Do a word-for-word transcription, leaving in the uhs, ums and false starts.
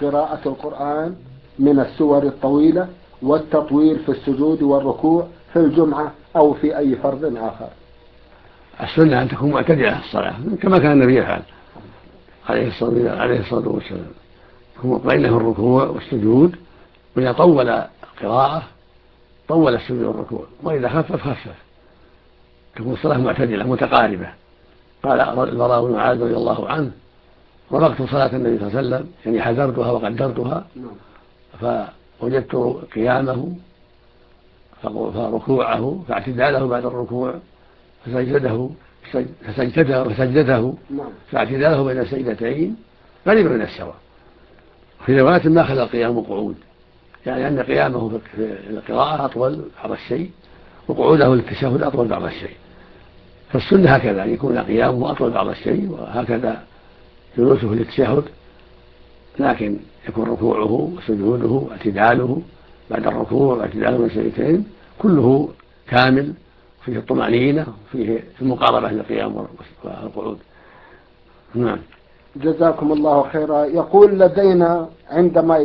قراءة القرآن من السور الطويلة والتطويل في السجود والركوع في الجمعة أو في أي فرض آخر؟ السنة أن تكون معتدلة الصلاة كما كان النبي يفعل عليه الصلاة والسلام، يكون مطمئنا في الركوع والسجود، وإذا طول القراءة طول السجود والركوع، وإذا خفف خفف، تكون الصلاة معتدلة متقاربة. قال البراء بن عازب رضي الله عنه: ربقت صلاة النبي صلى الله عليه وسلم، يعني حذرتها وقدرتها، فوجدت قيامه فركوعه فاعتداله بعد الركوع فسجده فسجده فسجده فاعتداله بين السجدتين قريبا من السواء. في رواية ما خلا القيام قعود، يعني أن قيامه في القراءة أطول بعض الشيء وقعوده للتشهد أطول بعض الشيء. فالسنة هكذا أن يكون قيامه أطول بعض الشيء، وهكذا جلوسه للتشهد، لكن يكون ركوعه وسجوده واعتداله بعد الركوع واعتداله من السجدتين كله كامل، فيه الطمأنينة وفيه المقاربة للقيام والقعود. نعم. جزاكم الله خيرا. يقول: لدينا عندما